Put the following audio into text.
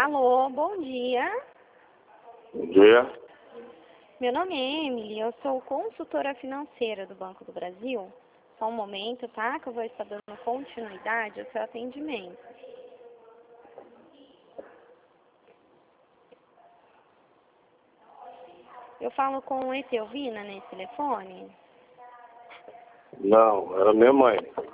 Alô, bom dia. Bom dia. Meu nome é Emily, eu sou consultora financeira do Banco do Brasil. Só um momento, tá? Que eu vou estar dando continuidade ao seu atendimento. Eu falo com Etelvina nesse telefone? Não, era minha mãe.